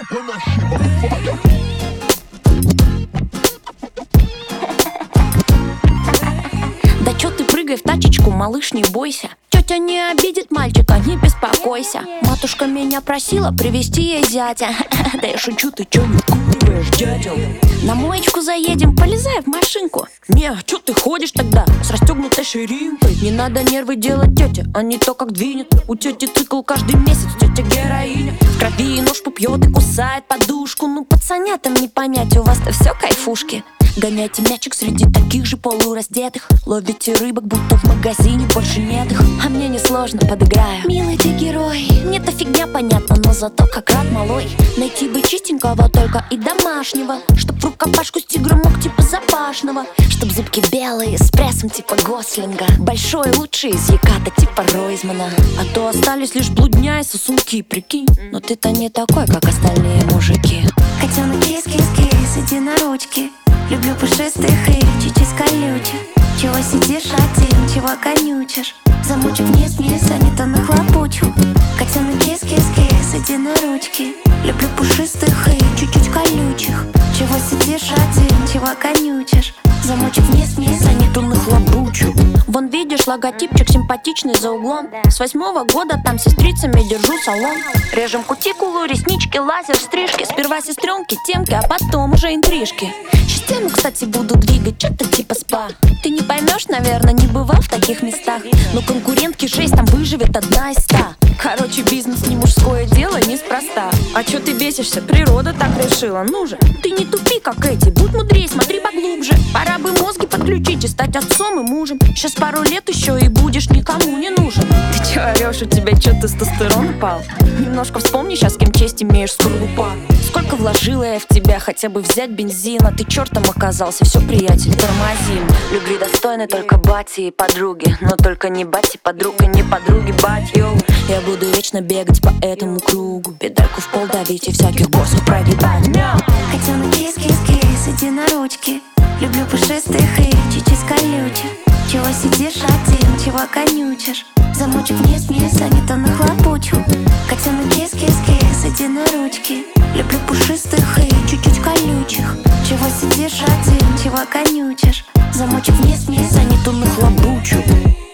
when that shit on fire. Да чё ты прыгай в тачечку, малыш, не бойся. Тётя не обидит мальчика, не беспокойся. Матушка меня просила привезти ей зятя. Да я шучу, ты чё не куриваешь, дятел? На моечку заедем, полезай в машинку. Не, чё ты ходишь тогда с расстёгнутой ширинкой? Не надо нервы делать тёте, а не то как двинет. У тёти цикл каждый месяц, тётя героиня. В крови ножку пьёт и кусает подушку. Ну пацанятам не понять, у вас-то всё кайфушки. Гоняйте мячик среди таких же полураздетых. Ловите рыбок, будто в магазине больше нет их. А мне несложно, подыграю. Милый ты герой, мне-то фигня понятна, но зато как рад малой. Найти бы чистенького только и домашнего, чтоб в рукопашку с тигром мог типа Запашного. Чтоб зубки белые с прессом типа Гослинга. Большой лучший из Яката типа Ройзмана. А то остались лишь блудня и сосунки, прикинь. Но ты-то не такой, как остальные мужики. Котенок кис-кис-кис, иди на ручки. Люблю пушистых и чуть-чуть колючих. Чего сидишь один, чего конючишь? Замучу вниз-вниз, а не то нахлопочу. Котенок кис-кис-кис, иди на ручки. Люблю пушистых и чуть-чуть колючих. Чего сидишь один, чего конючишь? Замучу вниз-вниз, а не то нахлопочу. Вон видишь, логотипчик симпатичный за углом. С 8-го года там сестрицами держу салон. Режем кутикулу, реснички, лазер, стрижки. Сперва сестренки, темки, а потом уже интрижки. Систему, кстати, буду двигать, что-то типа спа. Ты не поймешь, наверное, не бывал в таких местах. Но конкурентки 6, там выживет 1 из 100. Короче, бизнес не мужское дело, неспроста. А чё ты бесишься? Природа так решила. Ну же, ты не тупи, как эти, будь мудрей, смотри поглубже. Пора бы мозги подключить и стать отцом и мужем. Сейчас пару лет еще и будешь никому не нужен. Ты чё орёшь, у тебя чё тестостерон упал? Немножко вспомни сейчас, с кем честь имеешь, скорлупа. Сколько вложила я в тебя, хотя бы взять бензина. Ты чертом оказался, все, приятель, тормозим. Любви достойны только бати и подруги. Но только не бати, подруг и не подруги, бать, йоу. Я буду вечно бегать по этому кругу, педальку в пол давить и всяких боссов прогибать. Мяу. Котенок кис-кис-кис, иди на ручки. Люблю пушистых и чуть-чуть колючих. Чего сидишь один, чего конючишь? Замучу вниз-вниз, а не то нахлопочу. Котенок кис-кис-кис, иди на ручки. Люблю пушистых и чуть-чуть колючих. Чего сидишь один, чего конючишь? Замучу вниз-вниз, а не то нахлопочу.